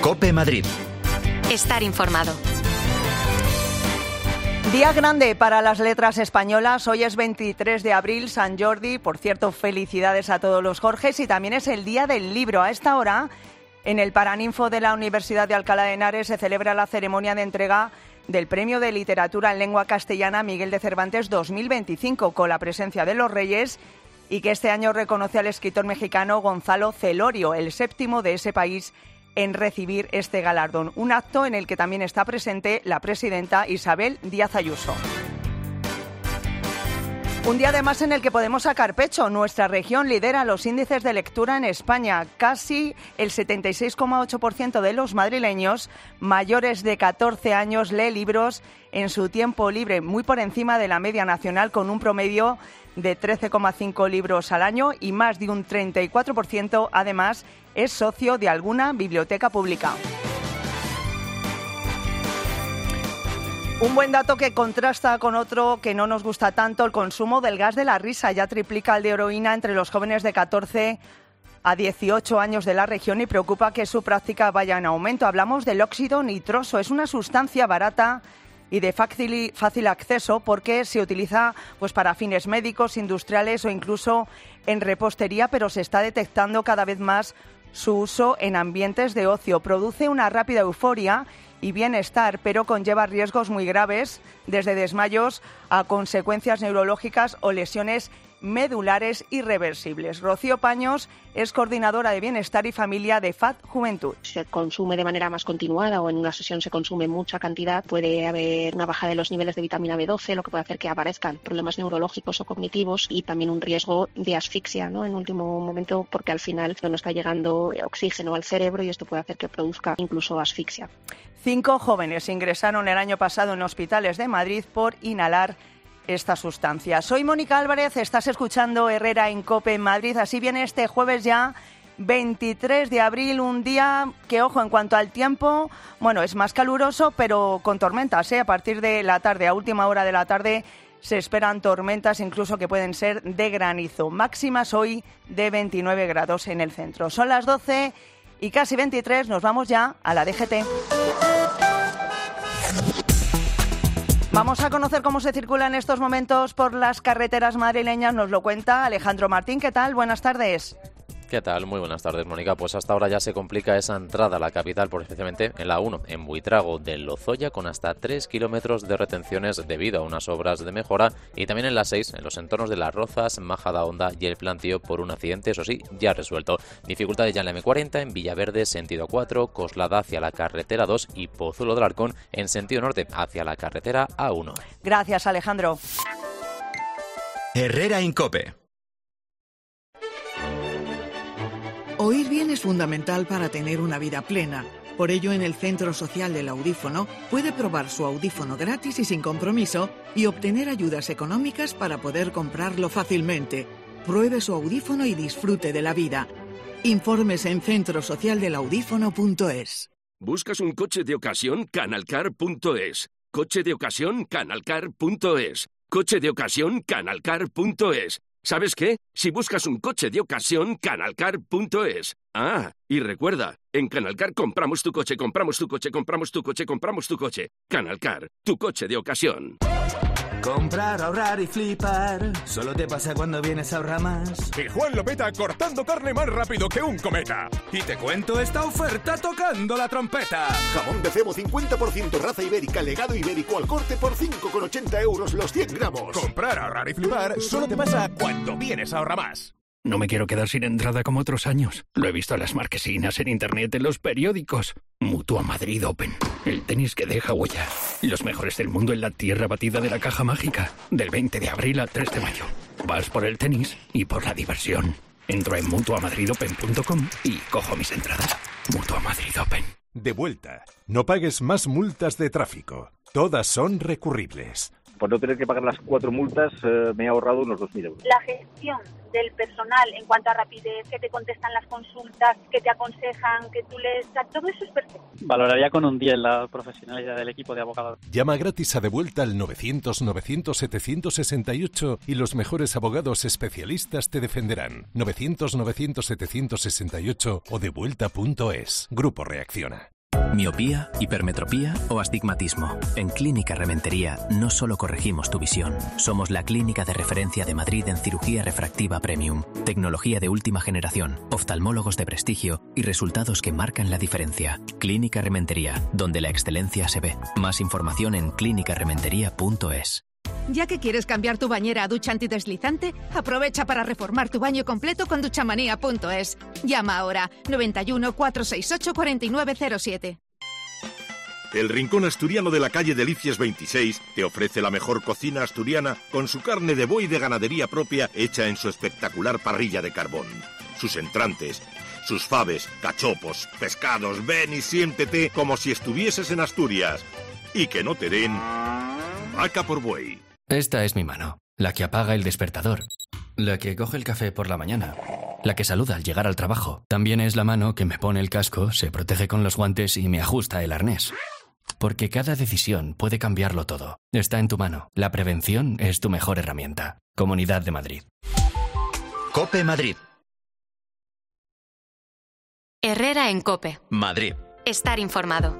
COPE Madrid. Estar informado. Día grande para las letras españolas. Hoy es 23 de abril, San Jordi. Por cierto, felicidades a todos los Jorges. Y también es el Día del Libro. A esta hora, en el Paraninfo de la Universidad de Alcalá de Henares, se celebra la ceremonia de entrega del Premio de Literatura en Lengua Castellana Miguel de Cervantes 2025, con la presencia de los Reyes, y que este año reconoce al escritor mexicano Gonzalo Celorio, el séptimo de ese país en recibir este galardón. Un acto en el que también está presente la presidenta Isabel Díaz Ayuso. Un día además en el que podemos sacar pecho. Nuestra región lidera los índices de lectura en España. Casi el 76,8% de los madrileños mayores de 14 años lee libros en su tiempo libre, muy por encima de la media nacional, con un promedio de 13,5 libros al año, y más de un 34% además es socio de alguna biblioteca pública. Un buen dato que contrasta con otro que no nos gusta tanto: el consumo del gas de la risa. Ya triplica el de heroína entre los jóvenes de 14 a 18 años de la región y preocupa que su práctica vaya en aumento. Hablamos del óxido nitroso. Es una sustancia barata y de fácil acceso porque se utiliza para fines médicos, industriales o incluso en repostería, pero se está detectando cada vez más su uso en ambientes de ocio. Produce una rápida euforia y bienestar, pero conlleva riesgos muy graves, desde desmayos a consecuencias neurológicas o lesiones medulares irreversibles. Rocío Paños es coordinadora de Bienestar y Familia de FAD Juventud. Si se consume de manera más continuada o en una sesión se consume mucha cantidad, puede haber una bajada de los niveles de vitamina B12, lo que puede hacer que aparezcan problemas neurológicos o cognitivos, y también un riesgo de asfixia, ¿no?, en último momento, porque al final no está llegando oxígeno al cerebro y esto puede hacer que produzca incluso asfixia. 5 jóvenes ingresaron el año pasado en hospitales de Madrid por inhalar esta sustancia. Soy Mónica Álvarez, estás escuchando Herrera en COPE en Madrid. Así viene este jueves ya 23 de abril, un día que, ojo, en cuanto al tiempo, es más caluroso, pero con tormentas, A partir de la tarde, a última hora de la tarde, se esperan tormentas, incluso que pueden ser de granizo. Máximas hoy de 29 grados en el centro. Son las 12 y casi 23, nos vamos ya a la DGT. Vamos a conocer cómo se circula en estos momentos por las carreteras madrileñas. Nos lo cuenta Alejandro Martín. ¿Qué tal? Buenas tardes. ¿Qué tal? Muy buenas tardes, Mónica. Pues hasta ahora ya se complica esa entrada a la capital, especialmente en la 1, en Buitrago de Lozoya, con hasta 3 kilómetros de retenciones debido a unas obras de mejora, y también en la 6, en los entornos de Las Rozas, Majadahonda y El Plantío, por un accidente, eso sí, ya resuelto. Dificultades ya en la M40, en Villaverde, sentido 4, Coslada hacia la carretera 2 y Pozuelo del Arcón en sentido norte hacia la carretera A1. Gracias, Alejandro. Herrera en COPE. Oír bien es fundamental para tener una vida plena. Por ello, en el Centro Social del Audífono puede probar su audífono gratis y sin compromiso y obtener ayudas económicas para poder comprarlo fácilmente. Pruebe su audífono y disfrute de la vida. Informes en centrosocialdelaudífono.es. ¿Buscas un coche de ocasión? Canalcar.es. Coche de ocasión, Canalcar.es. Coche de ocasión, Canalcar.es. ¿Sabes qué? Si buscas un coche de ocasión, Canalcar.es. Ah, y recuerda, en Canalcar compramos tu coche, compramos tu coche, compramos tu coche, compramos tu coche. Canalcar, tu coche de ocasión. Comprar, ahorrar y flipar. Solo te pasa cuando vienes a Ahorramás. Y Juan lo peta cortando carne más rápido que un cometa. Y te cuento esta oferta tocando la trompeta. Jamón de cebo 50% raza ibérica, legado ibérico al corte por 5,80 € los 100 gramos. Comprar, ahorrar y flipar solo te pasa cuando vienes a Ahorramás. No me quiero quedar sin entrada como otros años. Lo he visto en las marquesinas, en internet, en los periódicos. Mutua Madrid Open. El tenis que deja huella. Los mejores del mundo en la tierra batida de la caja mágica. Del 20 de abril al 3 de mayo. Vas por el tenis y por la diversión. Entro en mutuamadridopen.com y cojo mis entradas. Mutua Madrid Open. De vuelta. No pagues más multas de tráfico. Todas son recurribles. Por no tener que pagar las 4 multas, me he ahorrado unos 2.000 euros. La gestión del personal en cuanto a rapidez, que te contestan las consultas, que te aconsejan, que tú les... todo eso es perfecto. Valoraría con un 10 la profesionalidad del equipo de abogados. Llama gratis a De Vuelta al 900-900-768 y los mejores abogados especialistas te defenderán. 900-900-768 o devuelta.es. Grupo Reacciona. Miopía, hipermetropía o astigmatismo. En Clínica Rementería no solo corregimos tu visión, somos la clínica de referencia de Madrid en cirugía refractiva premium, tecnología de última generación, oftalmólogos de prestigio y resultados que marcan la diferencia. Clínica Rementería, donde la excelencia se ve. Más información en clinicarementería.es. Ya que quieres cambiar tu bañera a ducha antideslizante, aprovecha para reformar tu baño completo con duchamanía.es. Llama ahora 91 468 4907. El Rincón Asturiano de la calle Delicias 26 te ofrece la mejor cocina asturiana con su carne de buey de ganadería propia hecha en su espectacular parrilla de carbón. Sus entrantes, sus faves, cachopos, pescados, ven y siéntete como si estuvieses en Asturias. Y que no te den vaca por buey. Esta es mi mano, la que apaga el despertador, la que coge el café por la mañana, la que saluda al llegar al trabajo. También es la mano que me pone el casco, se protege con los guantes y me ajusta el arnés. Porque cada decisión puede cambiarlo todo. Está en tu mano. La prevención es tu mejor herramienta. Comunidad de Madrid. COPE Madrid. Herrera en COPE. Madrid. Estar informado.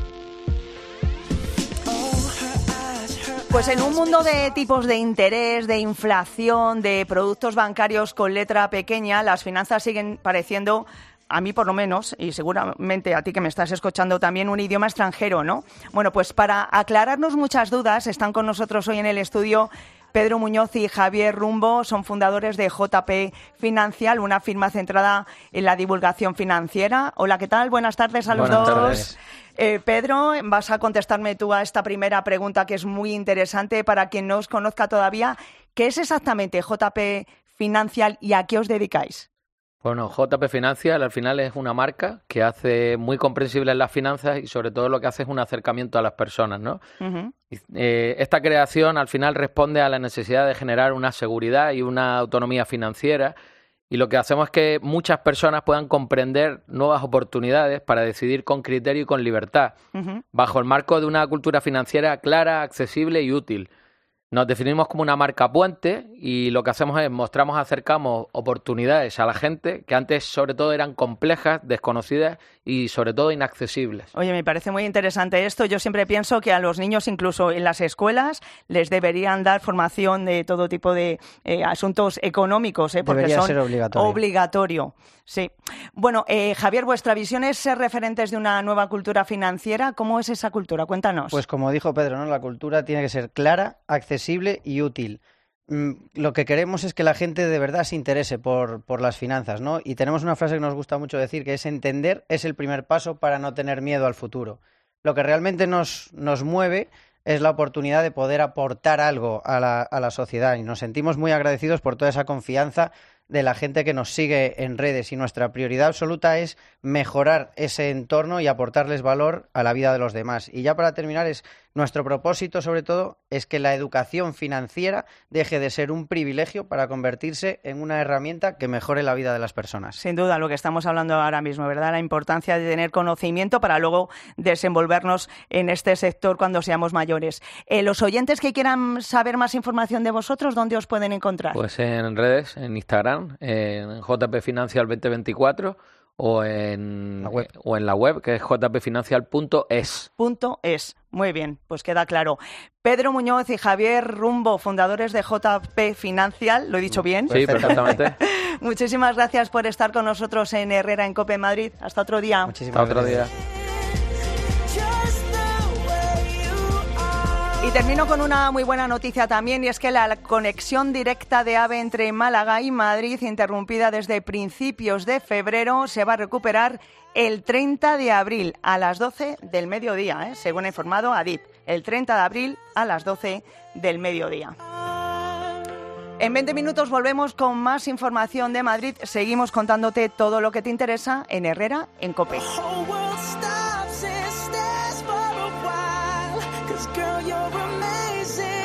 Pues en un mundo de tipos de interés, de inflación, de productos bancarios con letra pequeña, las finanzas siguen pareciendo, a mí por lo menos, y seguramente a ti que me estás escuchando también, un idioma extranjero, ¿no? Bueno, pues para aclararnos muchas dudas, están con nosotros hoy en el estudio Pedro Muñoz y Javier Rumbo, son fundadores de JP Financial, una firma centrada en la divulgación financiera. Hola, ¿qué tal? Buenas tardes a los dos. Buenas tardes. Pedro, vas a contestarme tú a esta primera pregunta que es muy interesante para quien no os conozca todavía. ¿Qué es exactamente JP Financial y a qué os dedicáis? Bueno, JP Financial al final es una marca que hace muy comprensibles las finanzas y sobre todo lo que hace es un acercamiento a las personas, ¿no? Uh-huh. Esta creación al final responde a la necesidad de generar una seguridad y una autonomía financiera y lo que hacemos es que muchas personas puedan comprender nuevas oportunidades para decidir con criterio y con libertad, uh-huh, bajo el marco de una cultura financiera clara, accesible y útil. Nos definimos como una marca puente y lo que hacemos es acercamos oportunidades a la gente que antes sobre todo eran complejas, desconocidas y sobre todo inaccesibles. Oye, me parece muy interesante esto. Yo siempre pienso que a los niños incluso en las escuelas les deberían dar formación de todo tipo de asuntos económicos, porque debería son ser obligatorio. Sí. Bueno, Javier, vuestra visión es ser referentes de una nueva cultura financiera. ¿Cómo es esa cultura? Cuéntanos. Pues como dijo Pedro, ¿no? La cultura tiene que ser clara, accesible y útil. Lo que queremos es que la gente de verdad se interese por las finanzas, ¿no? Y tenemos una frase que nos gusta mucho decir, que es entender es el primer paso para no tener miedo al futuro. Lo que realmente nos mueve es la oportunidad de poder aportar algo a la sociedad y nos sentimos muy agradecidos por toda esa confianza de la gente que nos sigue en redes y nuestra prioridad absoluta es mejorar ese entorno y aportarles valor a la vida de los demás. Y ya para terminar, nuestro propósito sobre todo es que la educación financiera deje de ser un privilegio para convertirse en una herramienta que mejore la vida de las personas. Sin duda, lo que estamos hablando ahora mismo, ¿verdad? La importancia de tener conocimiento para luego desenvolvernos en este sector cuando seamos mayores. Los oyentes que quieran saber más información de vosotros, ¿dónde os pueden encontrar? Pues en redes, en Instagram, en JP Financial 2024 o en la web que es jpfinancial.es. Muy bien, pues queda claro. Pedro Muñoz y Javier Rumbo, fundadores de JP Financial, ¿lo he dicho bien? Sí, perfectamente. Muchísimas gracias por estar con nosotros en Herrera en COPE Madrid. Hasta otro día. Hasta otro día. Y termino con una muy buena noticia también, y es que la conexión directa de AVE entre Málaga y Madrid, interrumpida desde principios de febrero, se va a recuperar el 30 de abril a las 12 del mediodía, según ha informado Adif. El 30 de abril a las 12 del mediodía. En 20 minutos volvemos con más información de Madrid. Seguimos contándote todo lo que te interesa en Herrera en COPE. Girl, you're amazing.